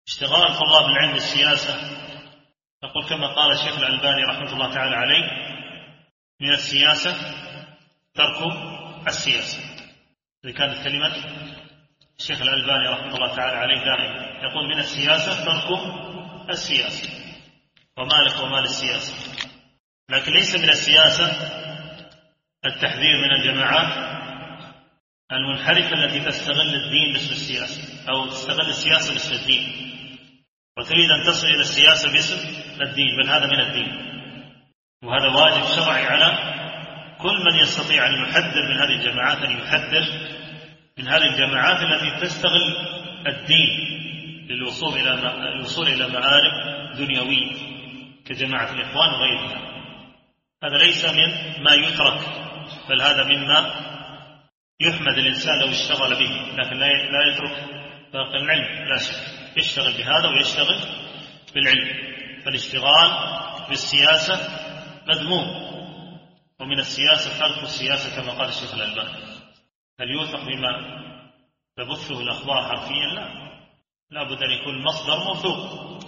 اشتغال طلاب العلم بالسياسة، نقول كما قال الشيخ الألباني رحمة الله تعالى عليه: من السياسة ترك السياسة. إذا كانت كلمة الشيخ الألباني رحمة الله تعالى عليه دائما يقول: من السياسة ترك السياسة، ومالك ومال السياسة. لكن ليس من السياسة التحذير من الجماعات المنحرفة التي تستغل الدين باسم السياسة، أو تستغل السياسة باسم الدين وتريد أن تصل إلى السياسة باسم الدين، بل هذا من الدين، وهذا واجب شرعي على كل من يستطيع أن يحذر من هذه الجماعات، أن يحذر من هذه الجماعات التي تستغل الدين للوصول إلى مآرب دنيوية كجماعة الإخوان وغيرها. هذا ليس من ما يترك، بل هذا مما يحمد الإنسان لو اشتغل به، لكن لا يترك باقي العلم، لا شك يشتغل بهذا ويشتغل بالعلم. فالاشتغال بالسياسة مذموم، ومن السياسة ترك السياسة كما قال الشيخ الألباني. هل يوثق بما تبثه الأخبار حرفيا؟ لا بد أن يكون المصدر موثوق،